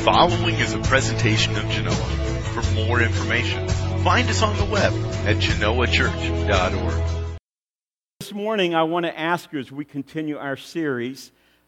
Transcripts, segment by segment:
following is a presentation of Genoa. For more information, find us on the web at genoachurch.org. This morning, I want to ask you as we continue our series,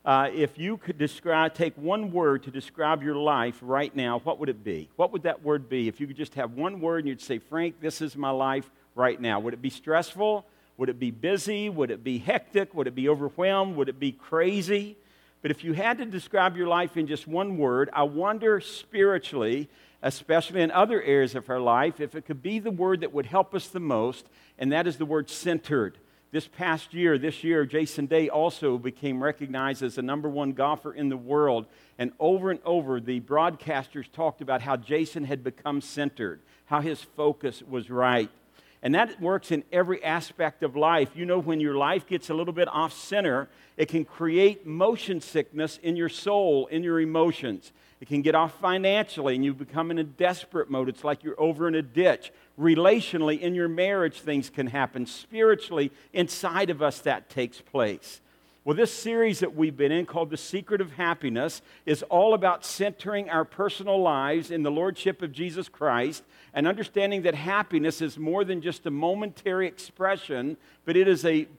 if you could take one word to describe your life right now, what would it be? What would that word be? If you could just have one word and you'd say, Frank, this is my life right now. Would it be stressful? Would it be busy? Would it be hectic? Would it be overwhelmed? Would it be crazy? But if you had to describe your life in just one word, I wonder spiritually, especially in other areas of our life, if it could be the word that would help us the most, and that is the word centered. This year, Jason Day also became recognized as the number one golfer in the world. And over, the broadcasters talked about how Jason had become centered, how his focus was right. And that works in every aspect of life. You know, when your life gets a little bit off center, it can create motion sickness in your soul, in your emotions. It can get off financially and you become in a desperate mode. It's like you're over in a ditch. Relationally, in your marriage, things can happen. Spiritually, inside of us, that takes place. Well, this series that we've been in called The Secret of Happiness is all about centering our personal lives in the Lordship of Jesus Christ and understanding that happiness is more than just a momentary expression, but it is a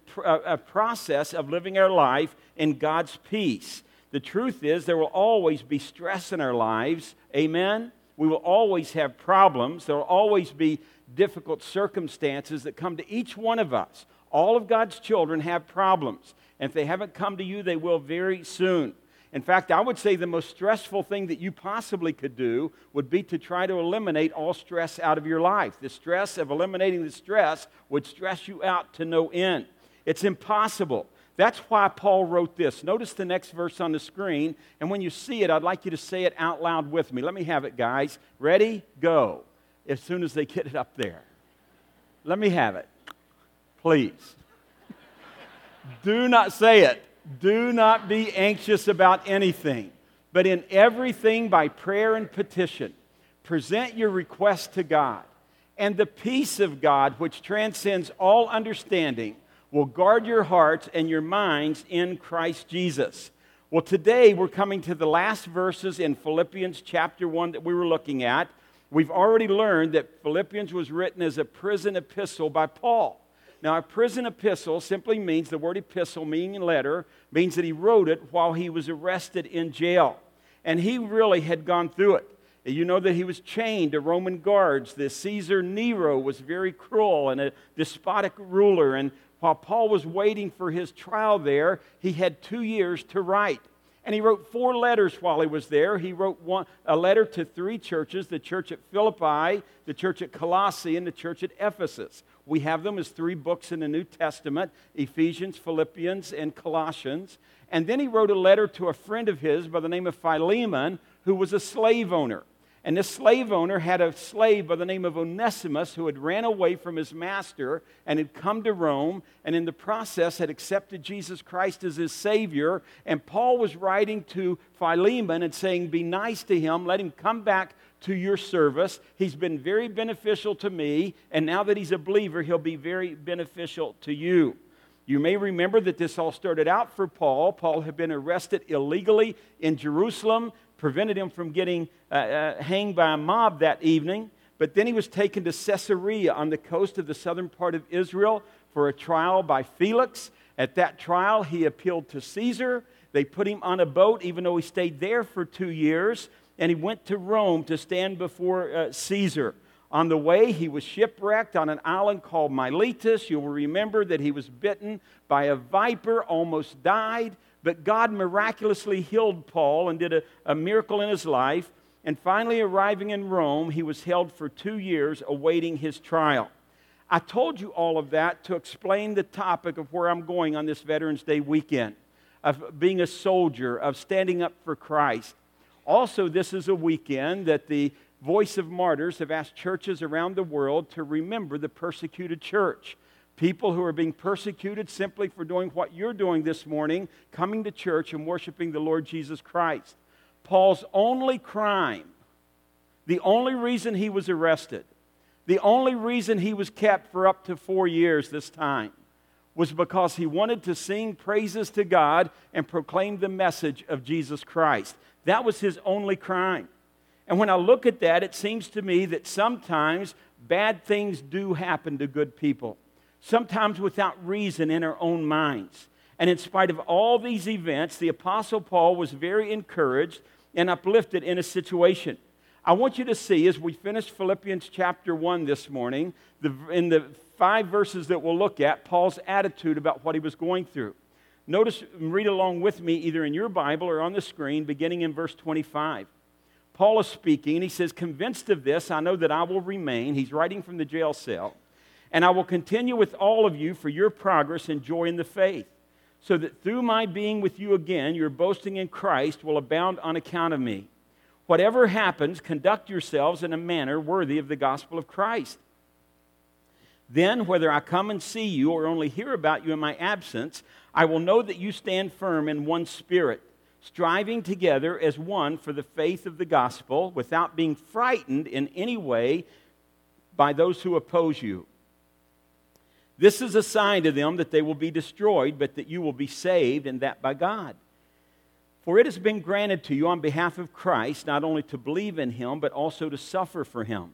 process of living our life in God's peace. The truth is there will always be stress in our lives. Amen? We will always have problems. There will always be difficult circumstances that come to each one of us. All of God's children have problems. And if they haven't come to you, they will very soon. In fact, I would say the most stressful thing that you possibly could do would be to try to eliminate all stress out of your life. The stress of eliminating the stress would stress you out to no end. It's impossible. That's why Paul wrote this. Notice the next verse on the screen, and when you see it, I'd like you to say it out loud with me. Let me have it, guys. Ready? Go. As soon as they get it up there. Let me have it. Please. Do not say it. Do not be anxious about anything, but in everything by prayer and petition, present your request to God, and the peace of God, which transcends all understanding, will guard your hearts and your minds in Christ Jesus. Well, today we're coming to the last verses in Philippians chapter 1 that we were looking at. We've already learned that Philippians was written as a prison epistle by Paul. Now, a prison epistle simply means, the word epistle, meaning letter, means that he wrote it while he was arrested in jail. And he really had gone through it. You know that he was chained to Roman guards. The Caesar Nero was very cruel and a despotic ruler. And while Paul was waiting for his trial there, he had 2 years to write. And he wrote 4 letters while he was there. He wrote a letter to 3 churches, the church at Philippi, the church at Colossae, and the church at Ephesus. We have them as 3 books in the New Testament, Ephesians, Philippians, and Colossians. And then he wrote a letter to a friend of his by the name of Philemon, who was a slave owner. And this slave owner had a slave by the name of Onesimus who had ran away from his master and had come to Rome and in the process had accepted Jesus Christ as his Savior. And Paul was writing to Philemon and saying, be nice to him, let him come back to your service. He's been very beneficial to me, and now that he's a believer, he'll be very beneficial to you. You may remember that this all started out for Paul. Paul had been arrested illegally in Jerusalem, prevented him from getting hanged by a mob that evening. But then he was taken to Caesarea on the coast of the southern part of Israel for a trial by Felix. At that trial, he appealed to Caesar. They put him on a boat, even though he stayed there for 2 years. And he went to Rome to stand before Caesar. On the way, he was shipwrecked on an island called Miletus. You'll remember that he was bitten by a viper, almost died. But God miraculously healed Paul and did a miracle in his life. And finally arriving in Rome, he was held for 2 years awaiting his trial. I told you all of that to explain the topic of where I'm going on this Veterans Day weekend, of being a soldier, of standing up for Christ. Also, this is a weekend that the Voice of Martyrs have asked churches around the world to remember the persecuted church. People who are being persecuted simply for doing what you're doing this morning, coming to church and worshiping the Lord Jesus Christ. Paul's only crime, the only reason he was arrested, the only reason he was kept for up to 4 years this time, was because he wanted to sing praises to God and proclaim the message of Jesus Christ. That was his only crime. And when I look at that, it seems to me that sometimes bad things do happen to good people, sometimes without reason in our own minds. And in spite of all these events, the Apostle Paul was very encouraged and uplifted in a situation. I want you to see, as we finish Philippians chapter 1 this morning, in the 5 verses that we'll look at, Paul's attitude about what he was going through. Notice, read along with me either in your Bible or on the screen, beginning in verse 25. Paul is speaking, and he says, "Convinced of this, I know that I will remain." He's writing from the jail cell. "And I will continue with all of you for your progress and joy in the faith, so that through my being with you again, your boasting in Christ will abound on account of me. Whatever happens, conduct yourselves in a manner worthy of the gospel of Christ. Then, whether I come and see you or only hear about you in my absence, I will know that you stand firm in one spirit, striving together as one for the faith of the gospel, without being frightened in any way by those who oppose you. This is a sign to them that they will be destroyed, but that you will be saved, and that by God. For it has been granted to you on behalf of Christ, not only to believe in him, but also to suffer for him.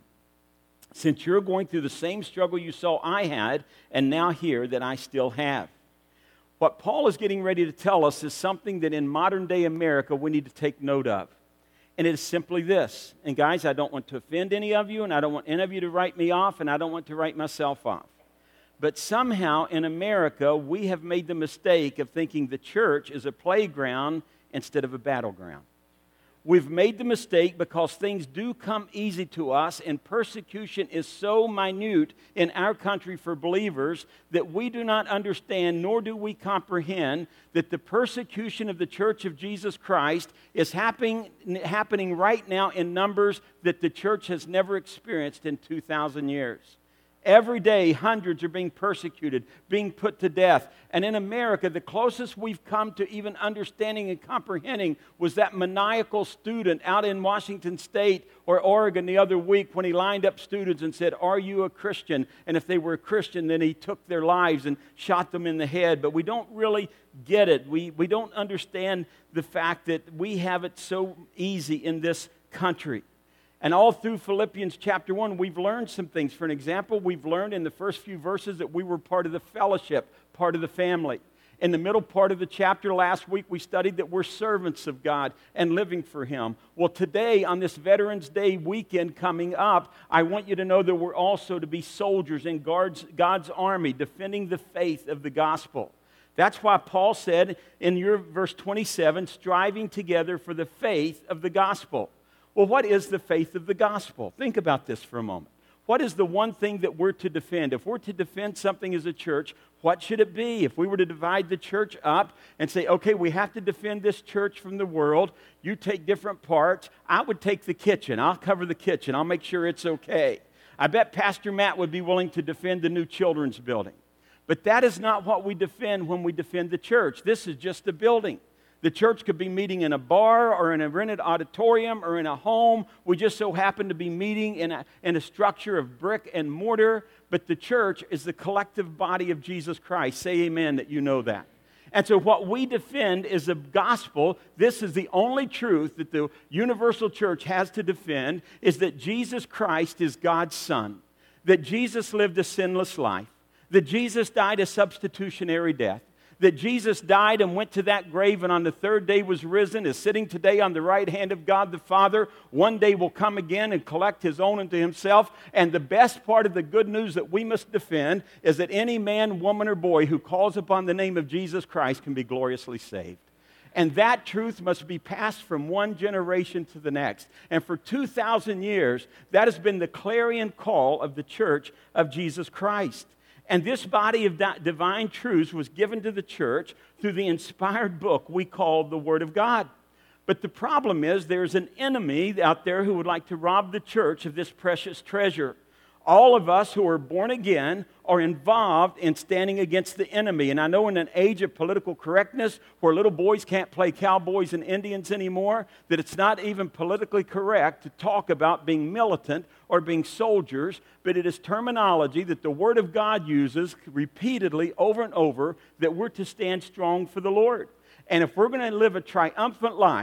Since you're going through the same struggle you saw I had, and now hear that I still have." What Paul is getting ready to tell us is something that in modern day America we need to take note of. And it is simply this. And guys, I don't want to offend any of you, and I don't want any of you to write me off, and I don't want to write myself off. But somehow in America, we have made the mistake of thinking the church is a playground instead of a battleground. We've made the mistake because things do come easy to us, and persecution is so minute in our country for believers that we do not understand, nor do we comprehend, that the persecution of the Church of Jesus Christ is happening right now in numbers that the church has never experienced in 2,000 years. Every day, hundreds are being persecuted, being put to death. And in America, the closest we've come to even understanding and comprehending was that maniacal student out in Washington State or Oregon the other week when he lined up students and said, "Are you a Christian?" And if they were a Christian, then he took their lives and shot them in the head. But we don't really get it. We don't understand the fact that we have it so easy in this country. And all through Philippians chapter 1, we've learned some things. For an example, we've learned in the first few verses that we were part of the fellowship, part of the family. In the middle part of the chapter last week, we studied that we're servants of God and living for him. Well, today, on this Veterans Day weekend coming up, I want you to know that we're also to be soldiers in God's army, defending the faith of the gospel. That's why Paul said in your verse 27, striving together for the faith of the gospel. Well, what is the faith of the gospel? Think about this for a moment. What is the one thing that we're to defend? If we're to defend something as a church, what should it be? If we were to divide the church up and say, okay, we have to defend this church from the world, you take different parts, I would take the kitchen. I'll cover the kitchen. I'll make sure it's okay. I bet Pastor Matt would be willing to defend the new children's building. But that is not what we defend when we defend the church. This is just a building. The church could be meeting in a bar or in a rented auditorium or in a home. We just so happen to be meeting in a structure of brick and mortar. But the church is the collective body of Jesus Christ. Say amen that you know that. And so what we defend is the gospel. This is the only truth that the universal church has to defend, is that Jesus Christ is God's Son, that Jesus lived a sinless life, that Jesus died a substitutionary death, that Jesus died and went to that grave and on the third day was risen, is sitting today on the right hand of God the Father, one day will come again and collect his own unto himself. And the best part of the good news that we must defend is that any man, woman, or boy who calls upon the name of Jesus Christ can be gloriously saved. And that truth must be passed from one generation to the next. And for 2,000 years, that has been the clarion call of the church of Jesus Christ. And this body of divine truths was given to the church through the inspired book we call the Word of God. But the problem is there's an enemy out there who would like to rob the church of this precious treasure. All of us who are born again are involved in standing against the enemy. And I know in an age of political correctness where little boys can't play cowboys and Indians anymore, that it's not even politically correct to talk about being militant or being soldiers, but it is terminology that the Word of God uses repeatedly over and over, that we're to stand strong for the Lord. And if we're going to live a triumphant life,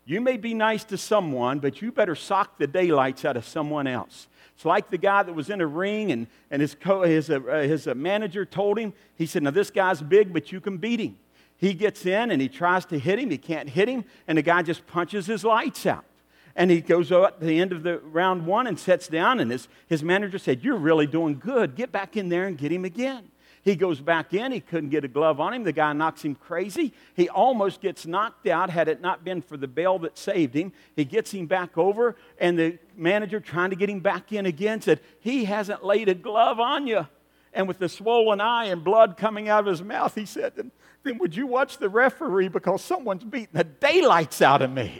You may be nice to someone, but you better sock the daylights out of someone else. It's like the guy that was in a ring, and his manager told him, he said, now this guy's big, but you can beat him. He gets in, and he tries to hit him. He can't hit him, and the guy just punches his lights out. And he goes up to the end of the round one and sits down, and his manager said, you're really doing good. Get back in there and get him again. He goes back in. He couldn't get a glove on him. The guy knocks him crazy. He almost gets knocked out had it not been for the bell that saved him. He gets him back over, and the manager, trying to get him back in again, said, he hasn't laid a glove on you. And with the swollen eye and blood coming out of his mouth, he said, then would you watch the referee because someone's beating the daylights out of me?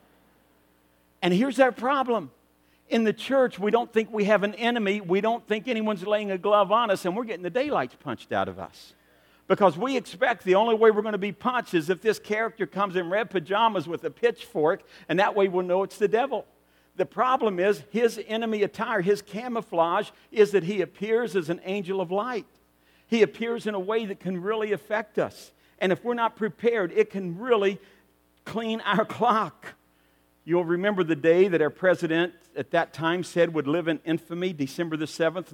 And here's our problem. In the church, we don't think we have an enemy. We don't think anyone's laying a glove on us, and we're getting the daylights punched out of us. Because we expect the only way we're going to be punched is if this character comes in red pajamas with a pitchfork, and that way we'll know it's the devil. The problem is his enemy attire, his camouflage, is that he appears as an angel of light. He appears in a way that can really affect us. And if we're not prepared, it can really clean our clock. You'll remember the day that our president at that time said would live in infamy, December the 7th,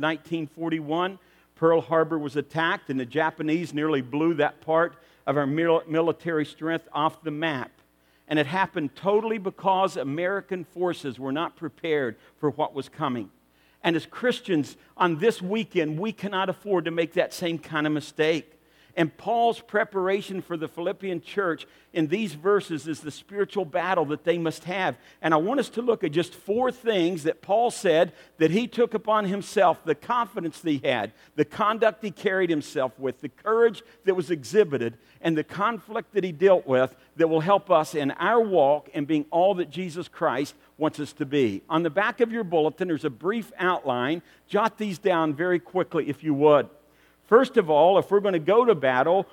1941. Pearl Harbor was attacked, and the Japanese nearly blew that part of our military strength off the map. And it happened totally because American forces were not prepared for what was coming. And as Christians, on this weekend, we cannot afford to make that same kind of mistake. And Paul's preparation for the Philippian church in these verses is the spiritual battle that they must have. And I want us to look at just 4 things that Paul said that he took upon himself, the confidence that he had, the conduct he carried himself with, the courage that was exhibited, and the conflict that he dealt with that will help us in our walk and being all that Jesus Christ wants us to be. On the back of your bulletin, there's a brief outline. Jot these down very quickly if you would. First of all, if we're going to go to battle,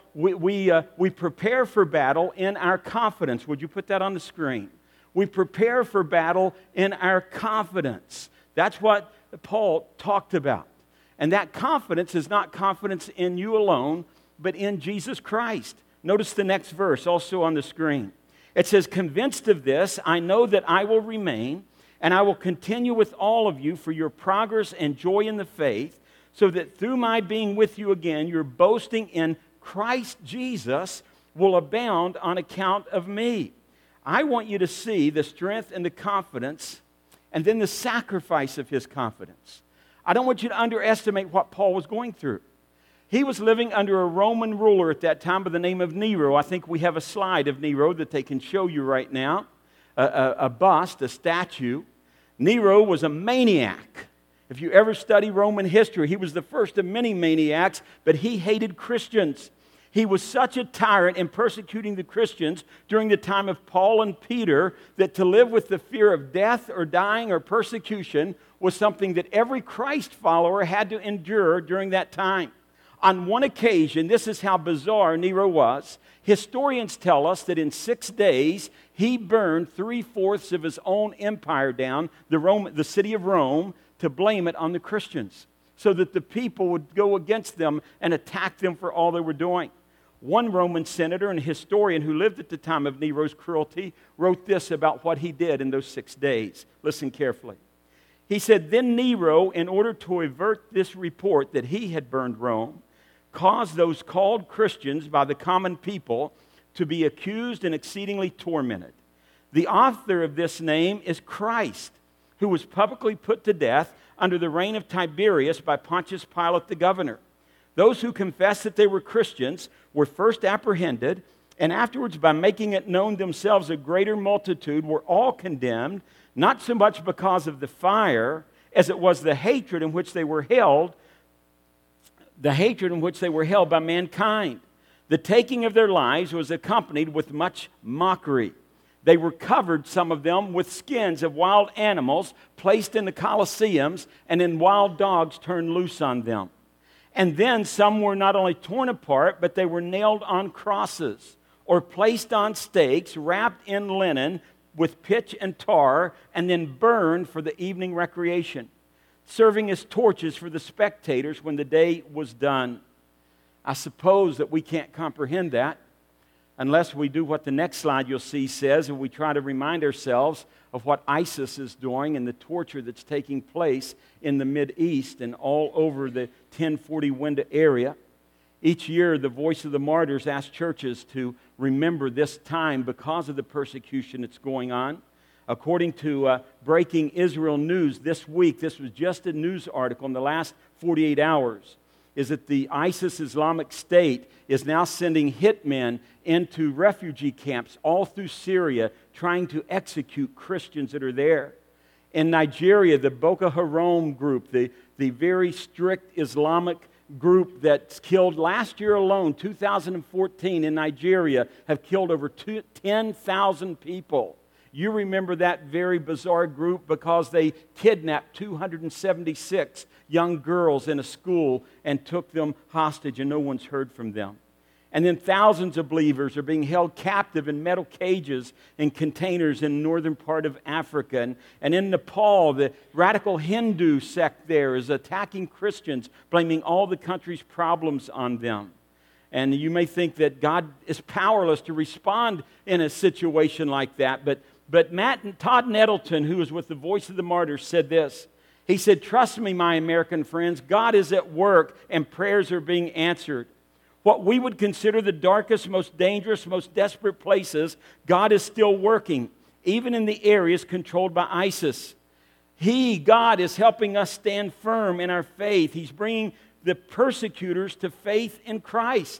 we prepare for battle in our confidence. Would you put that on the screen? We prepare for battle in our confidence. That's what Paul talked about. And that confidence is not confidence in you alone, but in Jesus Christ. Notice the next verse, also on the screen. It says, convinced of this, I know that I will remain, and I will continue with all of you for your progress and joy in the faith, so that through my being with you again, your boasting in Christ Jesus will abound on account of me. I want you to see the strength and the confidence, and then the sacrifice of his confidence. I don't want you to underestimate what Paul was going through. He was living under a Roman ruler at that time by the name of Nero. I think we have a slide of Nero that they can show you right now, a bust, a statue. Nero was a maniac. If you ever study Roman history, he was the first of many maniacs, but he hated Christians. He was such a tyrant in persecuting the Christians during the time of Paul and Peter that to live with the fear of death or dying or persecution was something that every Christ follower had to endure during that time. On one occasion, this is how bizarre Nero was. Historians tell us that in 6 days, he burned 3/4 of his own empire down, the city of Rome, to blame it on the Christians so that the people would go against them and attack them for all they were doing. One Roman senator and historian who lived at the time of Nero's cruelty wrote this about what he did in those 6 days. Listen carefully. He said, then Nero, in order to avert this report that he had burned Rome, caused those called Christians by the common people to be accused and exceedingly tormented. The author of this name is Christ, who was publicly put to death under the reign of Tiberius by Pontius Pilate the governor. Those who confessed that they were Christians were first apprehended, and afterwards, by making it known themselves a greater multitude, were all condemned, not so much because of the fire as it was the hatred in which they were held by mankind. The taking of their lives was accompanied with much mockery. They were covered, some of them, with skins of wild animals placed in the Colosseums, and then wild dogs turned loose on them. And then some were not only torn apart, but they were nailed on crosses or placed on stakes, wrapped in linen with pitch and tar, and then burned for the evening recreation, serving as torches for the spectators when the day was done. I suppose that we can't comprehend that. unless we do what the next slide you'll see says, and we try to remind ourselves of what ISIS is doing and the torture that's taking place in the Mideast and all over the 1040 Winda area. Each year, the Voice of the Martyrs asks churches to remember this time because of the persecution that's going on. According to Breaking Israel News this week, this was just a news article in the last 48 hours, is that the ISIS Islamic State is now sending hitmen into refugee camps all through Syria trying to execute Christians that are there. In Nigeria, the Boko Haram group, the very strict Islamic group that's killed last year alone, 2014 in Nigeria, have killed over 10,000 people. You remember that very bizarre group because they kidnapped 276 young girls in a school and took them hostage, and no one's heard from them. And then thousands of believers are being held captive in metal cages in containers in the northern part of Africa. And in Nepal, the radical Hindu sect there is attacking Christians, blaming all the country's problems on them. And you may think that God is powerless to respond in a situation like that. But Todd Nettleton, who was with the Voice of the Martyrs, said this. He said, "Trust me, my American friends, God is at work and prayers are being answered. What we would consider the darkest, most dangerous, most desperate places, God is still working, even in the areas controlled by ISIS. God, is helping us stand firm in our faith. He's bringing the persecutors to faith in Christ."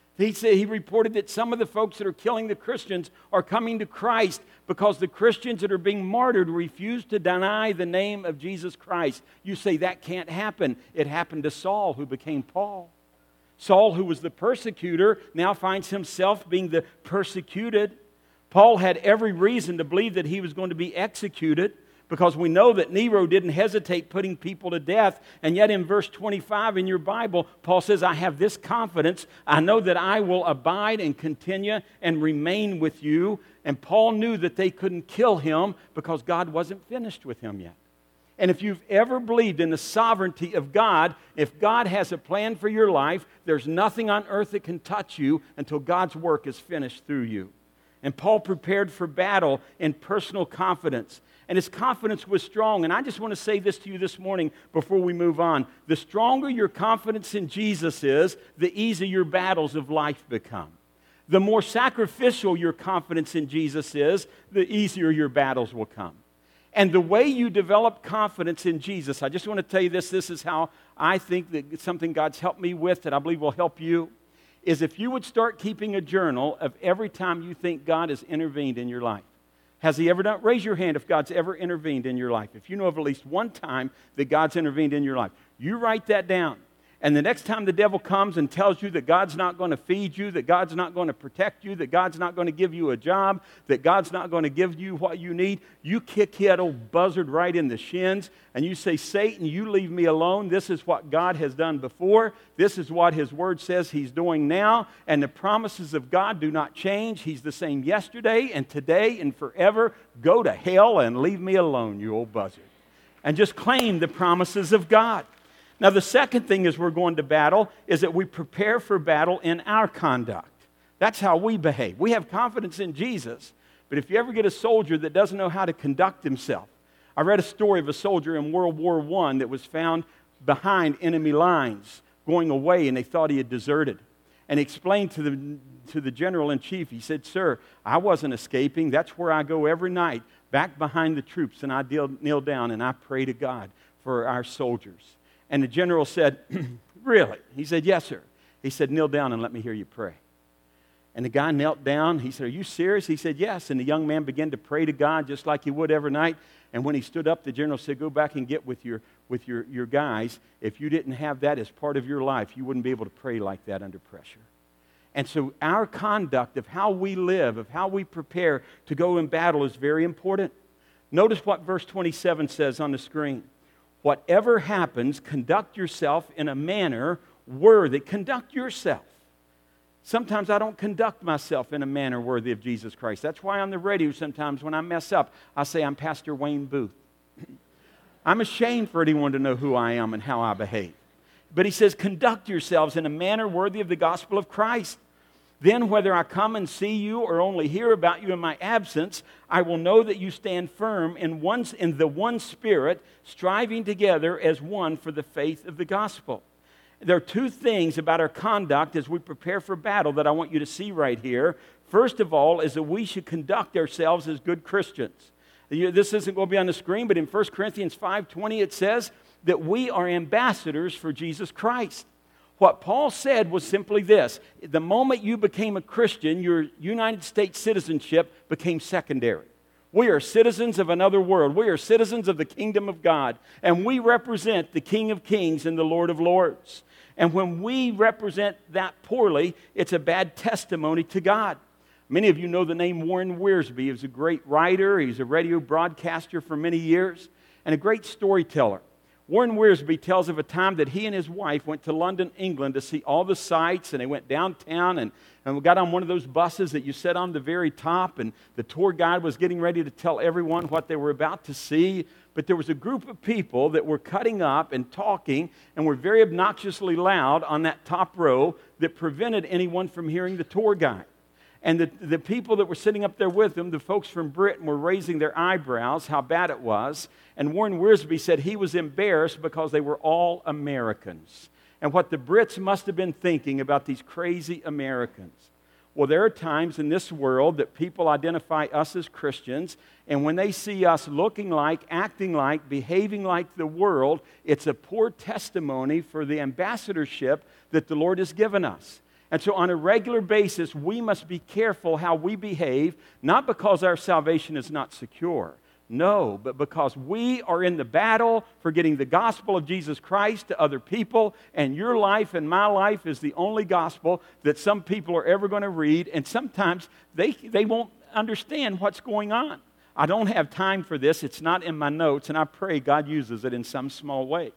He reported that some of the folks that are killing the Christians are coming to Christ because the Christians that are being martyred refuse to deny the name of Jesus Christ. You say that can't happen. It happened to Saul, who became Paul. Saul, who was the persecutor, now finds himself being the persecuted. Paul had every reason to believe that he was going to be executed, because we know that Nero didn't hesitate putting people to death. And yet in verse 25 in your Bible, Paul says, "I have this confidence. I know that I will abide and continue and remain with you." And Paul knew that they couldn't kill him because God wasn't finished with him yet. And if you've ever believed in the sovereignty of God, if God has a plan for your life, there's nothing on earth that can touch you until God's work is finished through you. And Paul prepared for battle in personal confidence. And his confidence was strong. And I just want to say this to you this morning before we move on. The stronger your confidence in Jesus is, the easier your battles of life become. The more sacrificial your confidence in Jesus is, the easier your battles will come. And the way you develop confidence in Jesus, I just want to tell you this is how I think that it's something God's helped me with that I believe will help you, is if you would start keeping a journal of every time you think God has intervened in your life. Has He ever done? Raise your hand if God's ever intervened in your life. If you know of at least one time that God's intervened in your life, you write that down. And the next time the devil comes and tells you that God's not going to feed you, that God's not going to protect you, that God's not going to give you a job, that God's not going to give you what you need, you kick that old buzzard right in the shins and you say, "Satan, you leave me alone. This is what God has done before. This is what His Word says He's doing now. And the promises of God do not change. He's the same yesterday and today and forever. Go to hell and leave me alone, you old buzzard." And just claim the promises of God. Now, the second thing as we're going to battle is that we prepare for battle in our conduct. That's how we behave. We have confidence in Jesus, but if you ever get a soldier that doesn't know how to conduct himself. I read a story of a soldier in World War I that was found behind enemy lines going away, and they thought he had deserted. And he explained to the general-in-chief, he said, "Sir, I wasn't escaping. That's where I go every night, back behind the troops, and I kneel down and I pray to God for our soldiers." And the general said, "Really?" He said, "Yes, sir." He said, "Kneel down and let me hear you pray." And the guy knelt down. He said, "Are you serious?" He said, "Yes." And the young man began to pray to God just like he would every night. And when he stood up, the general said, "Go back and get with your guys. If you didn't have that as part of your life, you wouldn't be able to pray like that under pressure." And so our conduct of how we live, of how we prepare to go in battle is very important. Notice what verse 27 says on the screen. "Whatever happens, conduct yourself in a manner worthy." Conduct yourself. Sometimes I don't conduct myself in a manner worthy of Jesus Christ. That's why on the radio sometimes when I mess up, I say I'm Pastor Wayne Booth. I'm ashamed for anyone to know who I am and how I behave. But he says, conduct yourselves in a manner worthy of the gospel of Christ. Then whether I come and see you or only hear about you in my absence, I will know that you stand firm in the one Spirit, striving together as one for the faith of the gospel. There are two things about our conduct as we prepare for battle that I want you to see right here. First of all is that we should conduct ourselves as good Christians. This isn't going to be on the screen, but in 1 Corinthians 5:20 it says that we are ambassadors for Jesus Christ. What Paul said was simply this: the moment you became a Christian, your United States citizenship became secondary. We are citizens of another world. We are citizens of the kingdom of God, and we represent the King of Kings and the Lord of Lords. And when we represent that poorly, it's a bad testimony to God. Many of you know the name Warren Wiersbe. He was a great writer. He was a radio broadcaster for many years and a great storyteller. Warren Wiersbe tells of a time that he and his wife went to London, England to see all the sights, and they went downtown and we got on one of those buses that you sit on the very top, and the tour guide was getting ready to tell everyone what they were about to see, but there was a group of people that were cutting up and talking and were very obnoxiously loud on that top row that prevented anyone from hearing the tour guide. And the people that were sitting up there with him, the folks from Britain, were raising their eyebrows, how bad it was. And Warren Wiersbe said he was embarrassed because they were all Americans. And what the Brits must have been thinking about these crazy Americans. Well, there are times in this world that people identify us as Christians, and when they see us looking like, acting like, behaving like the world, it's a poor testimony for the ambassadorship that the Lord has given us. And so on a regular basis, we must be careful how we behave, not because our salvation is not secure. No, but because we are in the battle for getting the gospel of Jesus Christ to other people, and your life and my life is the only gospel that some people are ever going to read, and sometimes they won't understand what's going on. I don't have time for this. It's not in my notes, and I pray God uses it in some small way.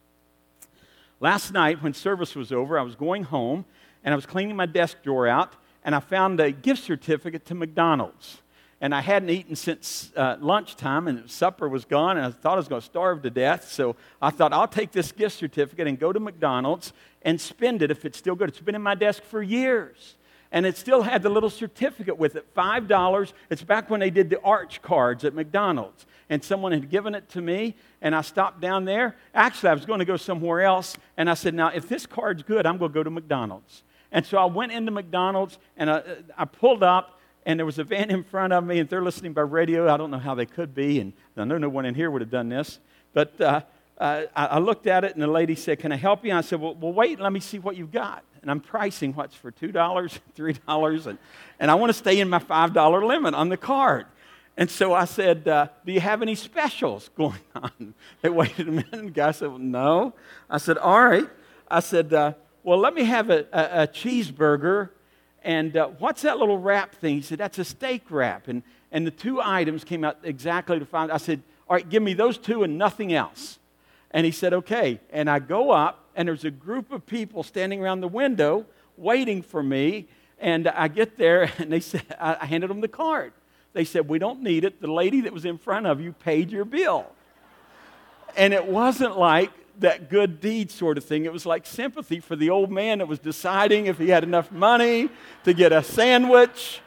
Last night, when service was over, I was going home, and I was cleaning my desk drawer out, and I found a gift certificate to McDonald's. And I hadn't eaten since lunchtime, and supper was gone, and I thought I was going to starve to death. So I thought, I'll take this gift certificate and go to McDonald's and spend it if it's still good. It's been in my desk for years. And it still had the little certificate with it, $5. It's back when they did the arch cards at McDonald's. And someone had given it to me, and I stopped down there. Actually, I was going to go somewhere else, and I said, now, if this card's good, I'm going to go to McDonald's. And so I went into McDonald's, and I pulled up, and there was a van in front of me, and they're listening by radio. I don't know how they could be, and I know no one in here would have done this. But I looked at it, and the lady said, can I help you? And I said, well, wait, let me see what you've got. And I'm pricing what's for $2, $3, and I want to stay in my $5 limit on the card. And so I said, do you have any specials going on? They waited a minute, and the guy said, well, no. I said, all right. I said, well, let me have a cheeseburger. And what's that little wrap thing? He said, that's a steak wrap. And the two items came out exactly to $5. I said, all right, give me those two and nothing else. And he said, okay. And I go up, and there's a group of people standing around the window waiting for me. And I get there, and they said, I handed them the card. They said, we don't need it. The lady that was in front of you paid your bill. And it wasn't like that good deed sort of thing. It was like sympathy for the old man that was deciding if he had enough money to get a sandwich.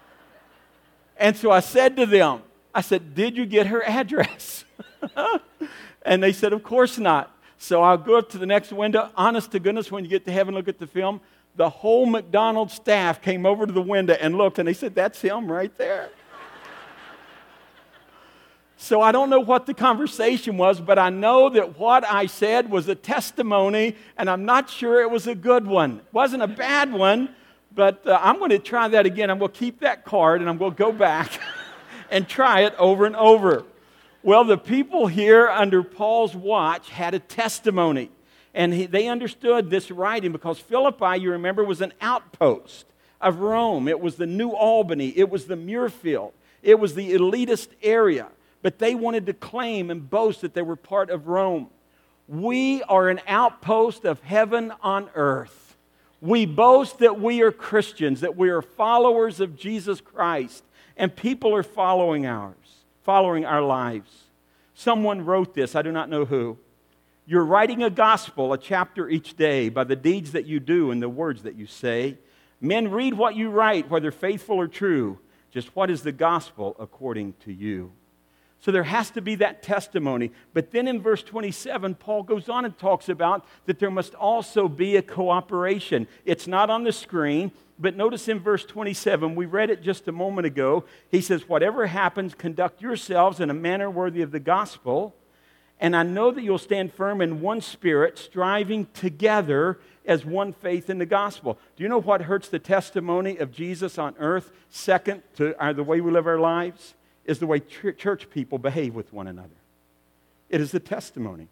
And so I said to them, I said, did you get her address? And they said, of course not. So I'll go up to the next window. Honest to goodness, when you get to heaven, look at the film. The whole McDonald's staff came over to the window and looked, and they said, that's him right there. So I don't know what the conversation was, but I know that what I said was a testimony, and I'm not sure it was a good one. It wasn't a bad one, but I'm going to try that again. I'm going to keep that card, and I'm going to go back and try it over and over. Well, the people here under Paul's watch had a testimony, and they understood this writing because Philippi, you remember, was an outpost of Rome. It was the New Albany. It was the Muirfield. It was the elitist area. But they wanted to claim and boast that they were part of Rome. We are an outpost of heaven on earth. We boast that we are Christians, that we are followers of Jesus Christ, and people are following our lives. Someone wrote this, I do not know who. You're writing a gospel, a chapter each day, by the deeds that you do and the words that you say. Men read what you write, whether faithful or true. Just what is the gospel according to you? So there has to be that testimony. But then in verse 27, Paul goes on and talks about that there must also be a cooperation. It's not on the screen, but notice in verse 27, we read it just a moment ago. He says, whatever happens, conduct yourselves in a manner worthy of the gospel. And I know that you'll stand firm in one spirit, striving together as one faith in the gospel. Do you know what hurts the testimony of Jesus on earth second to the way we live our lives? Is the way church people behave with one another. It is the testimony.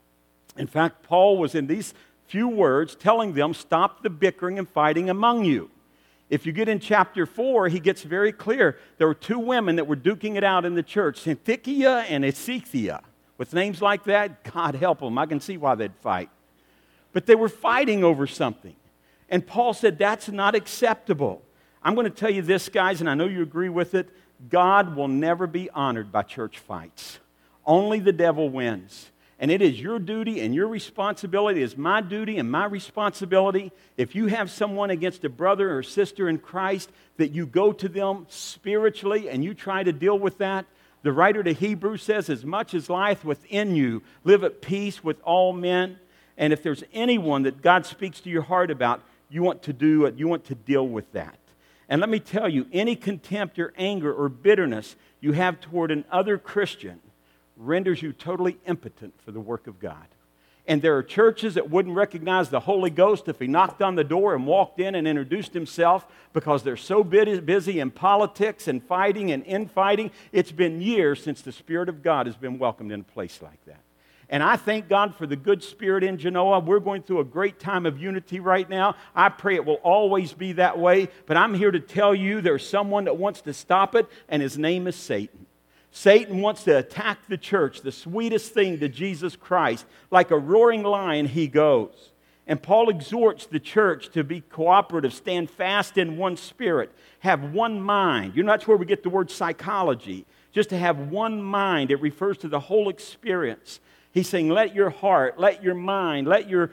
In fact, Paul was in these few words telling them, stop the bickering and fighting among you. If you get in chapter 4, he gets very clear. There were two women that were duking it out in the church, Syntyche and Euodia. With names like that, God help them. I can see why they'd fight. But they were fighting over something. And Paul said, that's not acceptable. I'm going to tell you this, guys, and I know you agree with it. God will never be honored by church fights. Only the devil wins. And it is your duty and your responsibility, it is my duty and my responsibility, if you have someone against a brother or sister in Christ, that you go to them spiritually and you try to deal with that. The writer to Hebrews says, as much as lieth within you, live at peace with all men. And if there's anyone that God speaks to your heart about, you want to do it, you want to deal with that. And let me tell you, any contempt or anger or bitterness you have toward another Christian renders you totally impotent for the work of God. And there are churches that wouldn't recognize the Holy Ghost if he knocked on the door and walked in and introduced himself because they're so busy in politics and fighting and infighting. It's been years since the Spirit of God has been welcomed in a place like that. And I thank God for the good spirit in Genoa. We're going through a great time of unity right now. I pray it will always be that way. But I'm here to tell you there's someone that wants to stop it, and his name is Satan. Satan wants to attack the church, the sweetest thing to Jesus Christ. Like a roaring lion, he goes. And Paul exhorts the church to be cooperative, stand fast in one spirit, have one mind. You know, that's where we get the word psychology. Just to have one mind, it refers to the whole experience. He's saying, let your heart, let your mind, let your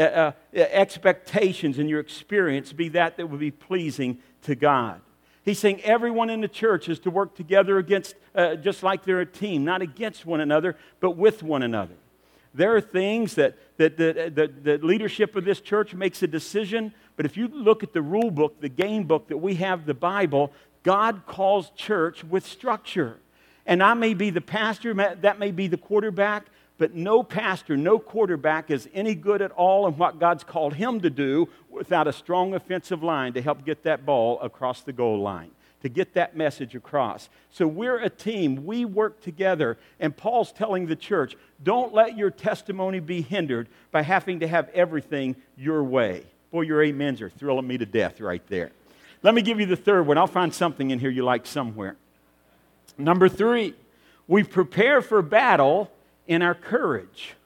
expectations and your experience be that will be pleasing to God. He's saying everyone in the church is to work together against, just like they're a team, not against one another, but with one another. There are things that the leadership of this church makes a decision, but if you look at the rule book, the game book that we have, the Bible, God calls church with structure. And I may be the pastor, that may be the quarterback, but no pastor, no quarterback is any good at all in what God's called him to do without a strong offensive line to help get that ball across the goal line, to get that message across. So we're a team. We work together. And Paul's telling the church, don't let your testimony be hindered by having to have everything your way. Boy, your amens are thrilling me to death right there. Let me give you the third one. I'll find something in here you like somewhere. Number 3, we prepare for battle in our courage.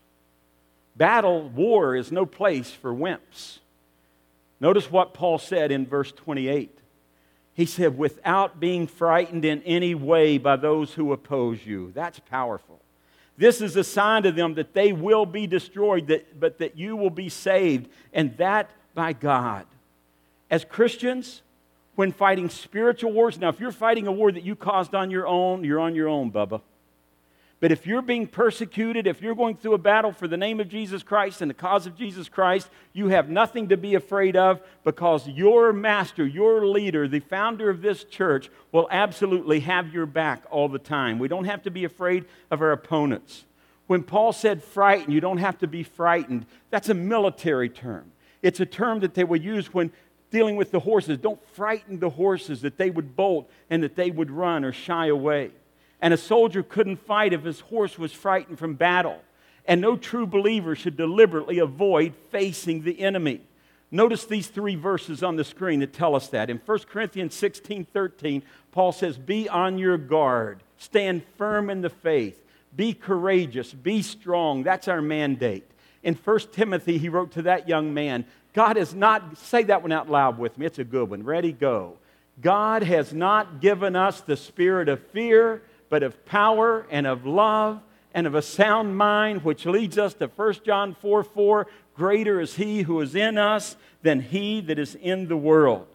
War is no place for wimps. Notice what Paul said in verse 28. He said, without being frightened in any way by those who oppose you. That's powerful. This is a sign to them that they will be destroyed, but that you will be saved, and that by God. As Christians, when fighting spiritual wars, now if you're fighting a war that you caused on your own, you're on your own, Bubba. But if you're being persecuted, if you're going through a battle for the name of Jesus Christ and the cause of Jesus Christ, you have nothing to be afraid of because your master, your leader, the founder of this church will absolutely have your back all the time. We don't have to be afraid of our opponents. When Paul said frightened, you don't have to be frightened. That's a military term. It's a term that they would use when dealing with the horses. Don't frighten the horses that they would bolt and that they would run or shy away. And a soldier couldn't fight if his horse was frightened from battle. And no true believer should deliberately avoid facing the enemy. Notice these 3 verses on the screen that tell us that. In 1 Corinthians 16:13, Paul says, be on your guard. Stand firm in the faith. Be courageous. Be strong. That's our mandate. In 1 Timothy, he wrote to that young man, God has not, say that one out loud with me. It's a good one. Ready, go. God has not given us the spirit of fear, but of power and of love and of a sound mind, which leads us to 1 John 4:4, greater is he who is in us than he that is in the world.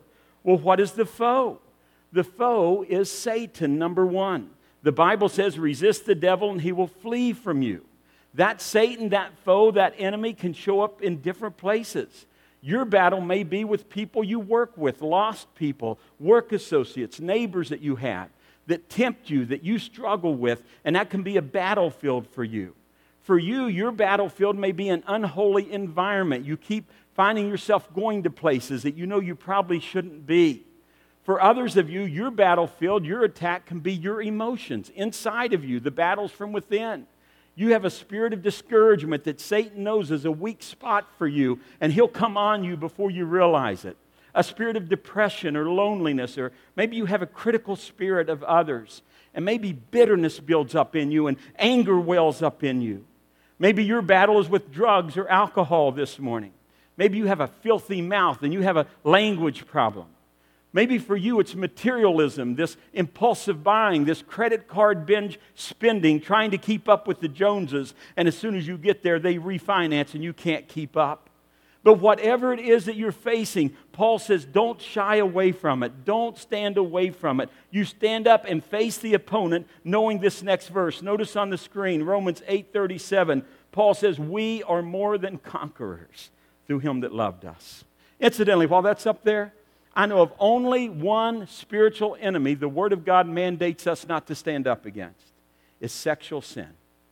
Well, what is the foe? The foe is Satan, number one. The Bible says, resist the devil and he will flee from you. That Satan, that foe, that enemy can show up in different places. Your battle may be with people you work with, lost people, work associates, neighbors that you have, that tempt you, that you struggle with, and that can be a battlefield for you. For you, your battlefield may be an unholy environment. You keep finding yourself going to places that you know you probably shouldn't be. For others of you, your battlefield, your attack can be your emotions inside of you, the battles from within. You have a spirit of discouragement that Satan knows is a weak spot for you, and he'll come on you before you realize it. A spirit of depression or loneliness, or maybe you have a critical spirit of others, and maybe bitterness builds up in you and anger wells up in you. Maybe your battle is with drugs or alcohol this morning. Maybe you have a filthy mouth and you have a language problem. Maybe for you it's materialism, this impulsive buying, this credit card binge spending, trying to keep up with the Joneses, and as soon as you get there, they refinance and you can't keep up. But whatever it is that you're facing, Paul says, don't shy away from it. Don't stand away from it. You stand up and face the opponent, knowing this next verse. Notice on the screen, Romans 8:37, Paul says, we are more than conquerors through him that loved us. Incidentally, while that's up there, I know of only one spiritual enemy the Word of God mandates us not to stand up against. It's sexual sin.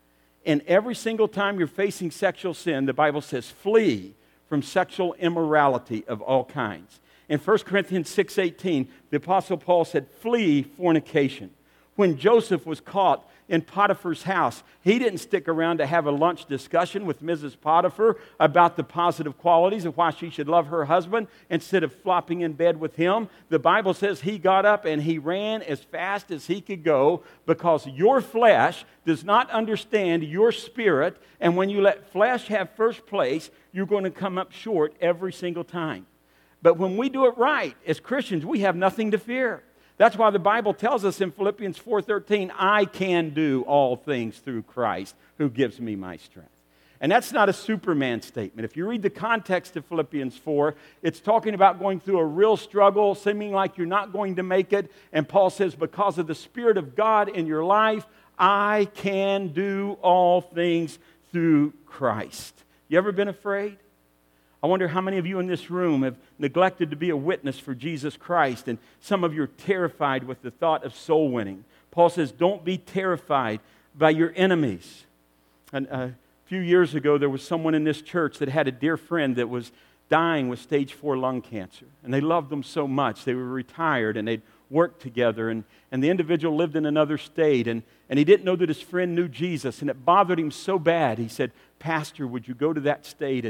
And every single time you're facing sexual sin, the Bible says, flee from sexual immorality of all kinds. In 1 Corinthians 6:18, the Apostle Paul said, flee fornication. When Joseph was caught in Potiphar's house, he didn't stick around to have a lunch discussion with Mrs. Potiphar about the positive qualities of why she should love her husband instead of flopping in bed with him. The Bible says he got up and he ran as fast as he could go, because your flesh does not understand your spirit, and when you let flesh have first place, you're going to come up short every single time. But when we do it right, as Christians, we have nothing to fear. That's why the Bible tells us in Philippians 4:13, I can do all things through Christ who gives me my strength. And that's not a Superman statement. If you read the context of Philippians 4, it's talking about going through a real struggle, seeming like you're not going to make it. And Paul says, because of the Spirit of God in your life, I can do all things through Christ. You ever been afraid? I wonder how many of you in this room have neglected to be a witness for Jesus Christ, and some of you are terrified with the thought of soul winning. Paul says, don't be terrified by your enemies. And a few years ago, there was someone in this church that had a dear friend that was dying with stage 4 lung cancer. And they loved them so much. They were retired and they'd worked together. And the individual lived in another state. And he didn't know that his friend knew Jesus. And it bothered him so bad. He said, Pastor, would you go to that state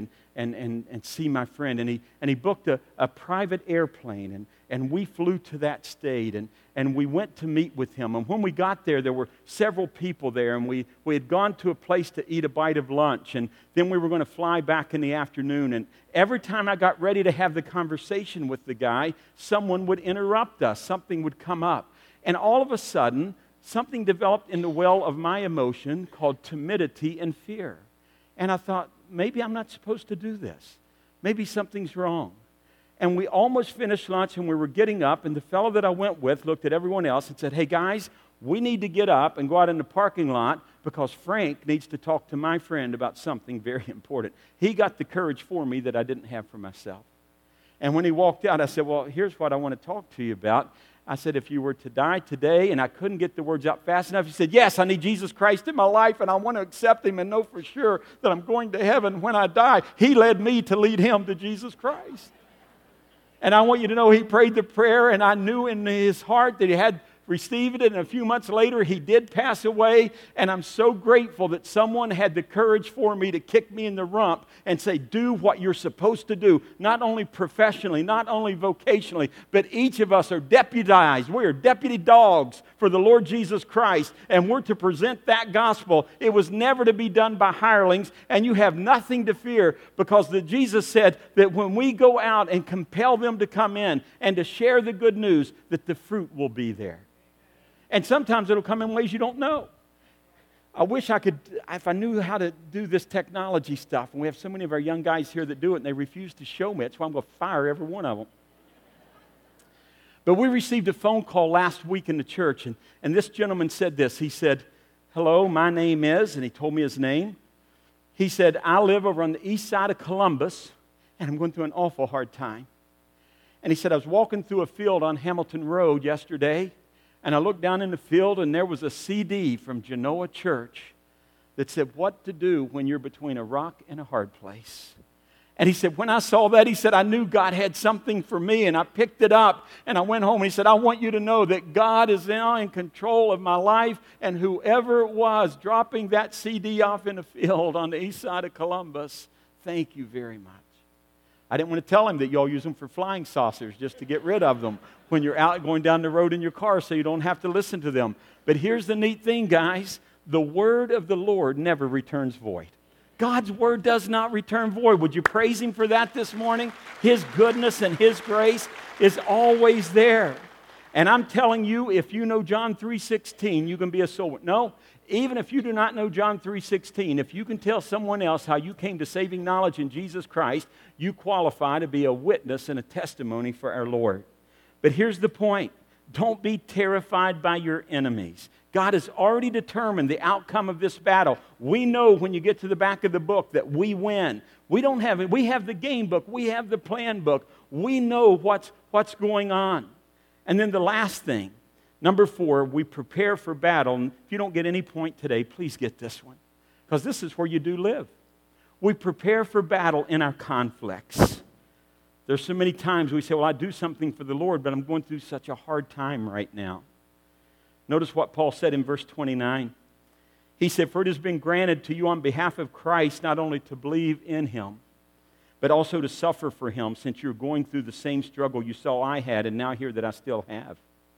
and see my friend? And he booked a private airplane. And we flew to that state. And we went to meet with him. And when we got there, there were several people there. And we had gone to a place to eat a bite of lunch. And then we were going to fly back in the afternoon. And every time I got ready to have the conversation with the guy, someone would interrupt us. Something would come up. And all of a sudden, something developed in the well of my emotion called timidity and fear. And I thought, maybe I'm not supposed to do this. Maybe something's wrong. And we almost finished lunch and we were getting up, and the fellow that I went with looked at everyone else and said, hey guys, we need to get up and go out in the parking lot because Frank needs to talk to my friend about something very important. He got the courage for me that I didn't have for myself. And when he walked out, I said, well, here's what I want to talk to you about. I said, if you were to die today, and I couldn't get the words out fast enough, he said, yes, I need Jesus Christ in my life, and I want to accept him and know for sure that I'm going to heaven when I die. He led me to lead him to Jesus Christ. And I want you to know he prayed the prayer, and I knew in his heart that he had received it, and a few months later he did pass away, and I'm so grateful that someone had the courage for me to kick me in the rump and say, do what you're supposed to do, not only professionally, not only vocationally, but each of us are deputized. We are deputy dogs for the Lord Jesus Christ, and we're to present that gospel. It was never to be done by hirelings, and you have nothing to fear, because Jesus said that when we go out and compel them to come in and to share the good news, that the fruit will be there. And sometimes it'll come in ways you don't know. I wish I could, if I knew how to do this technology stuff, and we have so many of our young guys here that do it, and they refuse to show me. That's why I'm going to fire every one of them. But we received a phone call last week in the church, and this gentleman said this. He said, "Hello, my name is," and he told me his name. He said, "I live over on the east side of Columbus, and I'm going through an awful hard time." And he said, "I was walking through a field on Hamilton Road yesterday, and I looked down in the field, and there was a CD from Genoa Church that said, 'What to do when you're between a rock and a hard place.'" And he said, when I saw that, he said, I knew God had something for me, and I picked it up, and I went home, and he said, "I want you to know that God is now in control of my life, and whoever it was dropping that CD off in the field on the east side of Columbus, thank you very much." I didn't want to tell him that y'all use them for flying saucers just to get rid of them when you're out going down the road in your car so you don't have to listen to them. But here's the neat thing, guys. The word of the Lord never returns void. God's word does not return void. Would you praise him for that this morning? His goodness and his grace is always there. And I'm telling you, if you know John 3:16, you can be a soul winner. No, even if you do not know John 3:16, if you can tell someone else how you came to saving knowledge in Jesus Christ, you qualify to be a witness and a testimony for our Lord. But here's the point. Don't be terrified by your enemies. God has already determined the outcome of this battle. We know when you get to the back of the book that we win. We have the game book. We have the plan book. We know what's going on. And then the last thing, number 4, we prepare for battle. And if you don't get any point today, please get this one, because this is where you do live. We prepare for battle in our conflicts. There's so many times we say, well, I do something for the Lord, but I'm going through such a hard time right now. Notice what Paul said in verse 29. He said, "For it has been granted to you on behalf of Christ not only to believe in him, but also to suffer for him, since you're going through the same struggle you saw I had and now hear that I still have."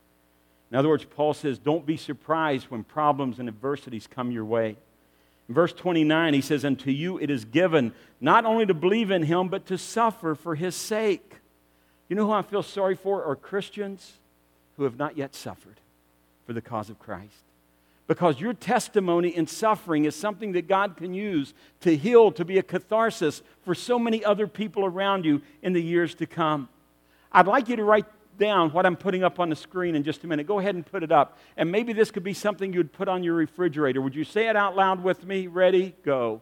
In other words, Paul says, don't be surprised when problems and adversities come your way. In verse 29, he says, "And to you it is given not only to believe in him, but to suffer for his sake." You know who I feel sorry for are Christians who have not yet suffered for the cause of Christ. Because your testimony in suffering is something that God can use to heal, to be a catharsis for so many other people around you in the years to come. I'd like you to write down what I'm putting up on the screen in just a minute. Go ahead and put it up. And maybe this could be something you'd put on your refrigerator. Would you say it out loud with me? Ready? Go.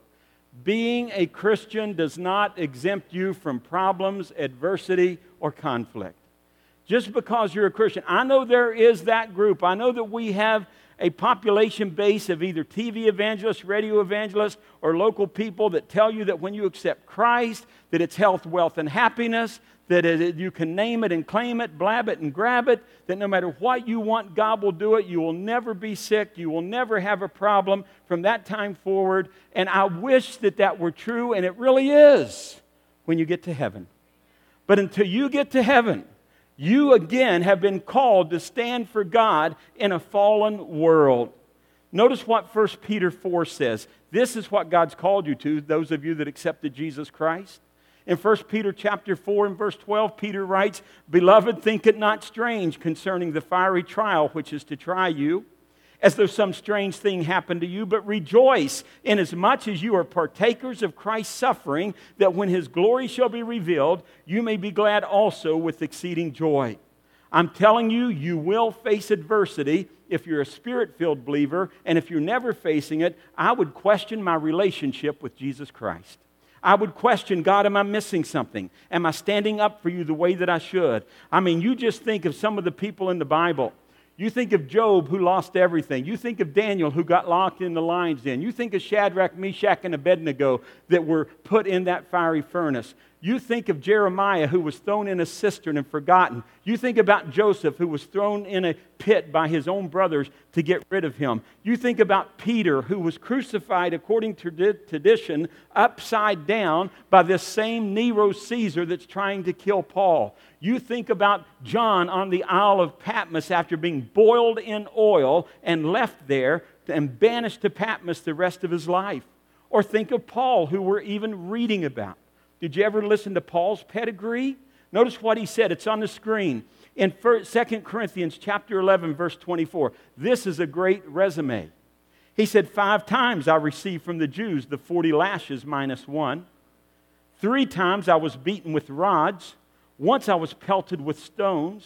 Being a Christian does not exempt you from problems, adversity, or conflict. Just because you're a Christian. I know there is that group. I know that we have a population base of either TV evangelists, radio evangelists, or local people that tell you that when you accept Christ, that it's health, wealth, and happiness, that you can name it and claim it, blab it and grab it, that no matter what you want, God will do it. You will never be sick. You will never have a problem from that time forward. And I wish that that were true, and it really is when you get to heaven. But until you get to heaven, you again have been called to stand for God in a fallen world. Notice what 1 Peter 4 says. This is what God's called you to, those of you that accepted Jesus Christ. In 1 Peter chapter 4 and verse 12, Peter writes, "Beloved, think it not strange concerning the fiery trial which is to try you, as though some strange thing happened to you, but rejoice inasmuch as you are partakers of Christ's suffering, that when his glory shall be revealed, you may be glad also with exceeding joy." I'm telling you, you will face adversity if you're a Spirit-filled believer, and if you're never facing it, I would question my relationship with Jesus Christ. I would question, God, am I missing something? Am I standing up for you the way that I should? I mean, you just think of some of the people in the Bible. You think of Job, who lost everything. You think of Daniel, who got locked in the lion's den. You think of Shadrach, Meshach, and Abednego that were put in that fiery furnace. You think of Jeremiah, who was thrown in a cistern and forgotten. You think about Joseph, who was thrown in a pit by his own brothers to get rid of him. You think about Peter, who was crucified, according to tradition, upside down by this same Nero Caesar that's trying to kill Paul. You think about John on the Isle of Patmos after being boiled in oil and left there and banished to Patmos the rest of his life. Or think of Paul, who we're even reading about. Did you ever listen to Paul's pedigree? Notice what he said. It's on the screen. In 2 Corinthians chapter 11, verse 24. This is a great resume. He said, 5 times I received from the Jews the 40 lashes minus 1. 3 times I was beaten with rods. Once I was pelted with stones.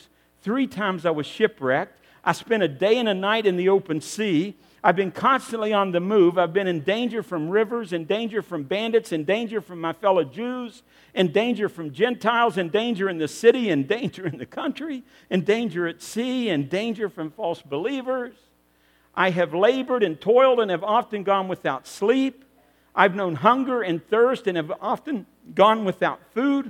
3 times I was shipwrecked. I spent a day and a night in the open sea. I've been constantly on the move. I've been in danger from rivers, in danger from bandits, in danger from my fellow Jews, in danger from Gentiles, in danger in the city, in danger in the country, in danger at sea, in danger from false believers. I have labored and toiled and have often gone without sleep. I've known hunger and thirst and have often gone without food.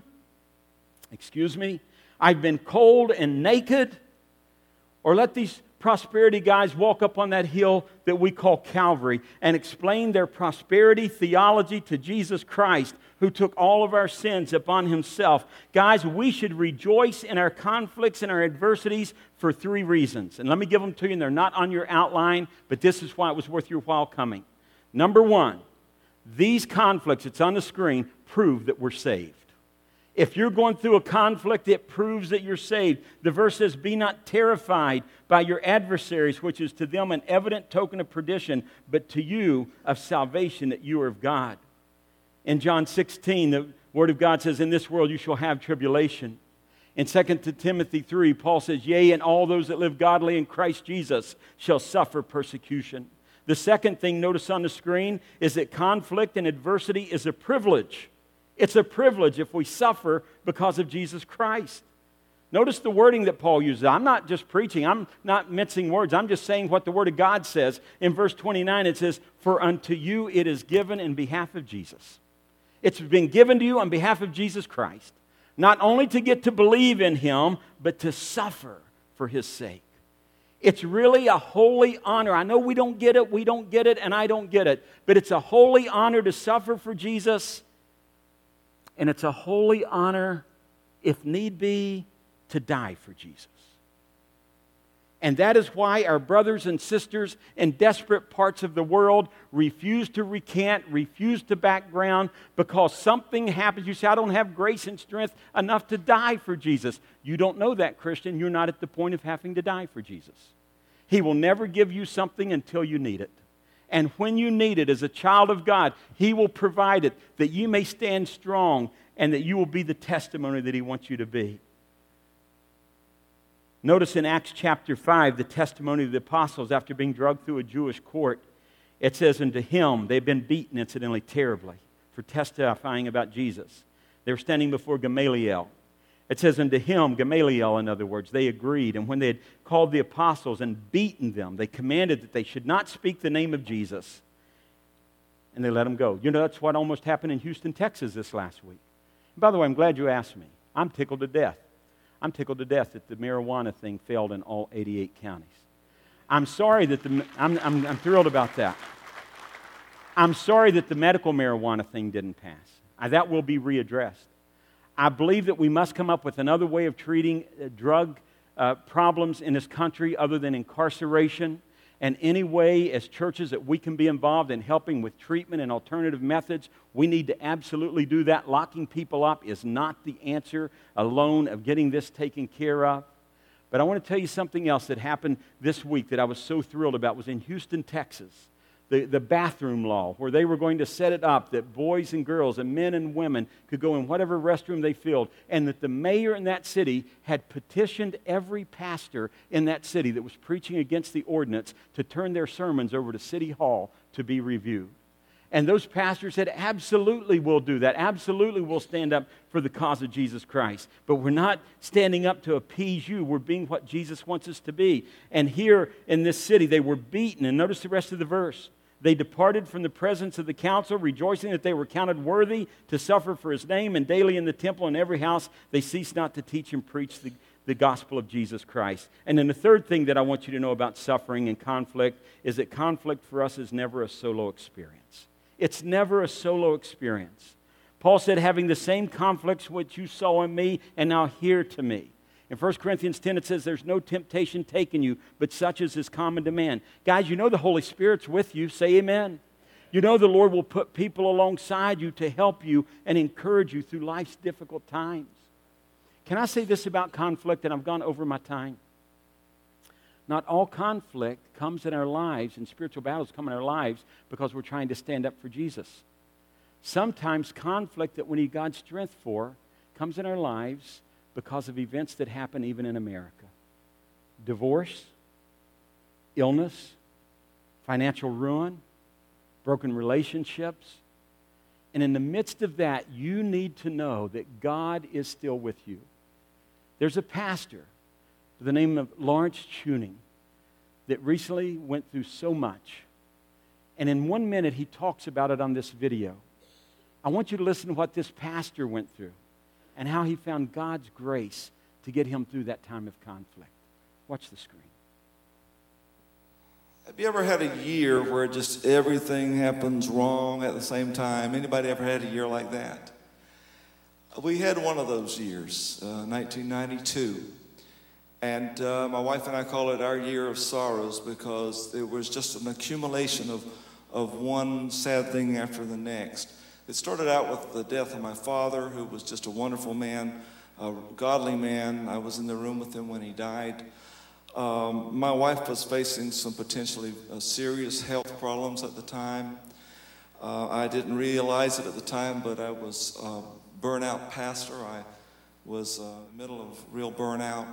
I've been cold and naked. Or let these prosperity guys walk up on that hill that we call Calvary and explain their prosperity theology to Jesus Christ, who took all of our sins upon himself. Guys, we should rejoice in our conflicts and our adversities for 3 reasons. And let me give them to you, and they're not on your outline, but this is why it was worth your while coming. Number 1, these conflicts, it's on the screen, prove that we're saved. If you're going through a conflict, it proves that you're saved. The verse says, be not terrified by your adversaries, which is to them an evident token of perdition, but to you of salvation, that you are of God. In John 16, the Word of God says, in this world you shall have tribulation. In 2 Timothy 3, Paul says, yea, and all those that live godly in Christ Jesus shall suffer persecution. The second thing, notice on the screen, is that conflict and adversity is a privilege. It's a privilege if we suffer because of Jesus Christ. Notice the wording that Paul uses. I'm not just preaching. I'm not mincing words. I'm just saying what the Word of God says. In verse 29, it says, for unto you it is given in behalf of Jesus. It's been given to you on behalf of Jesus Christ, not only to get to believe in Him, but to suffer for His sake. It's really a holy honor. I know we don't get it, and I don't get it. But it's a holy honor to suffer for Jesus. And it's a holy honor, if need be, to die for Jesus. And that is why our brothers and sisters in desperate parts of the world refuse to recant, refuse to back ground, because something happens. You say, I don't have grace and strength enough to die for Jesus. You don't know that, Christian. You're not at the point of having to die for Jesus. He will never give you something until you need it. And when you need it as a child of God, He will provide it that you may stand strong and that you will be the testimony that He wants you to be. Notice in Acts chapter 5, the testimony of the apostles after being dragged through a Jewish court. It says, unto him, they've been beaten incidentally terribly for testifying about Jesus. They were standing before Gamaliel. It says, unto him, Gamaliel, in other words, they agreed. And when they had called the apostles and beaten them, they commanded that they should not speak the name of Jesus. And they let them go. You know, that's what almost happened in Houston, Texas this last week. And by the way, I'm glad you asked me. I'm tickled to death. I'm tickled to death that the marijuana thing failed in all 88 counties. I'm sorry that I'm thrilled about that. I'm sorry that the medical marijuana thing didn't pass. That will be readdressed. I believe that we must come up with another way of treating drug problems in this country other than incarceration, and any way as churches that we can be involved in helping with treatment and alternative methods, we need to absolutely do that. Locking people up is not the answer alone of getting this taken care of. But I want to tell you something else that happened this week that I was so thrilled about. It was in Houston, Texas. The bathroom law, where they were going to set it up that boys and girls and men and women could go in whatever restroom they filled, and that the mayor in that city had petitioned every pastor in that city that was preaching against the ordinance to turn their sermons over to City Hall to be reviewed. And those pastors said, absolutely we'll do that. Absolutely we'll stand up for the cause of Jesus Christ. But we're not standing up to appease you. We're being what Jesus wants us to be. And here in this city, they were beaten. And notice the rest of the verse. They departed from the presence of the council, rejoicing that they were counted worthy to suffer for His name, and daily in the temple and every house they ceased not to teach and preach the gospel of Jesus Christ. And then the third thing that I want you to know about suffering and conflict is that conflict for us is never a solo experience. It's never a solo experience. Paul said, having the same conflicts which you saw in me and now hear to me. In 1 Corinthians 10, it says, there's no temptation taken you, but such as is common to man. Guys, you know the Holy Spirit's with you. Say amen. You know the Lord will put people alongside you to help you and encourage you through life's difficult times. Can I say this about conflict? And I've gone over my time. Not all conflict comes in our lives, and spiritual battles come in our lives because we're trying to stand up for Jesus. Sometimes conflict that we need God's strength for comes in our lives because of events that happen even in America. divorce, illness, financial ruin, broken relationships. And in the midst of that, you need to know that God is still with you. There's a pastor by the name of Lawrence Tuning that recently went through so much. And in 1 minute, he talks about it on this video. I want you to listen to what this pastor went through and how he found God's grace to get him through that time of conflict. Watch the screen. Have you ever had a year where just everything happens wrong at the same time? Anybody ever had a year like that? We had one of those years, 1992. And my wife and I call it our year of sorrows because it was just an accumulation of one sad thing after the next. It started out with the death of my father, who was just a wonderful man, a godly man. I was in the room with him when he died. My wife was facing some potentially serious health problems at the time. I didn't realize it at the time, but I was a burnout pastor. I was in the middle of real burnout.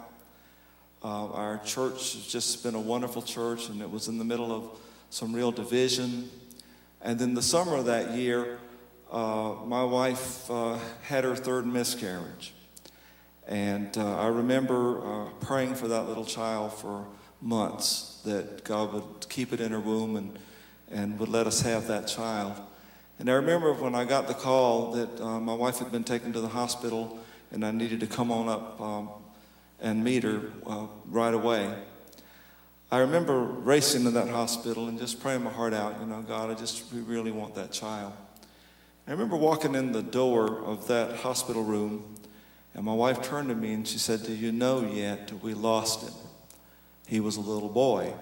Our church has just been a wonderful church, and it was in the middle of some real division. And then the summer of that year, my wife had her third miscarriage. And I remember praying for that little child for months, that God would keep it in her womb and would let us have that child. And I remember when I got the call that my wife had been taken to the hospital and I needed to come on up and meet her right away. I remember racing to that hospital and just praying my heart out, God, we really want that child. I remember walking in the door of that hospital room, and my wife turned to me and she said, "Do you know yet we lost him? He was a little boy."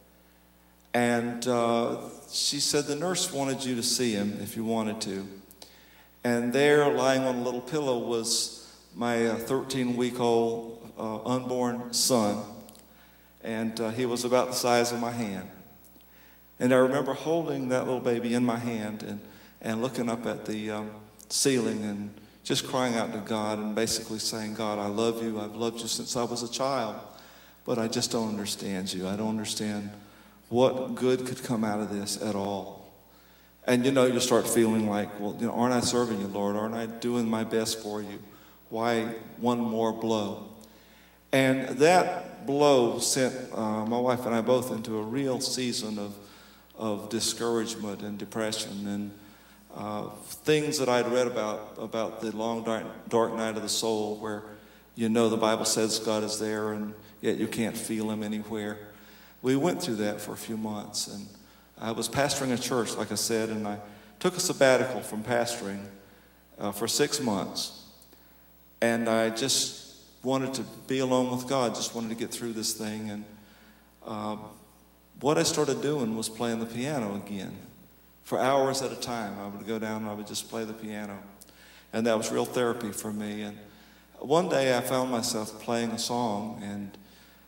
And she said, "The nurse wanted you to see him if you wanted to." And there, lying on a little pillow, was my 13-week-old unborn son. And he was about the size of my hand. And I remember holding that little baby in my hand and looking up at the ceiling and just crying out to God and basically saying, "God, I love you. I've loved you since I was a child, but I just don't understand you. I don't understand what good could come out of this at all." And you start feeling like, well, aren't I serving you, Lord? Aren't I doing my best for you? Why one more blow? And that blow sent my wife and I both into a real season of discouragement and depression and things that I'd read about the long, dark night of the soul, where the Bible says God is there and yet you can't feel him anywhere. We went through that for a few months, and I was pastoring a church, like I said, and I took a sabbatical from pastoring for 6 months. And I just wanted to be alone with God, just wanted to get through this thing. And what I started doing was playing the piano again. For hours at a time, I would go down and I would just play the piano. And that was real therapy for me. And one day I found myself playing a song, and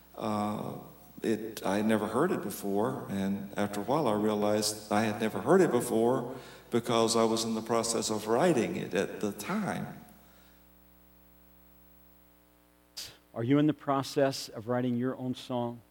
I had never heard it before. And after a while I realized I had never heard it before because I was in the process of writing it at the time. Are you in the process of writing your own song?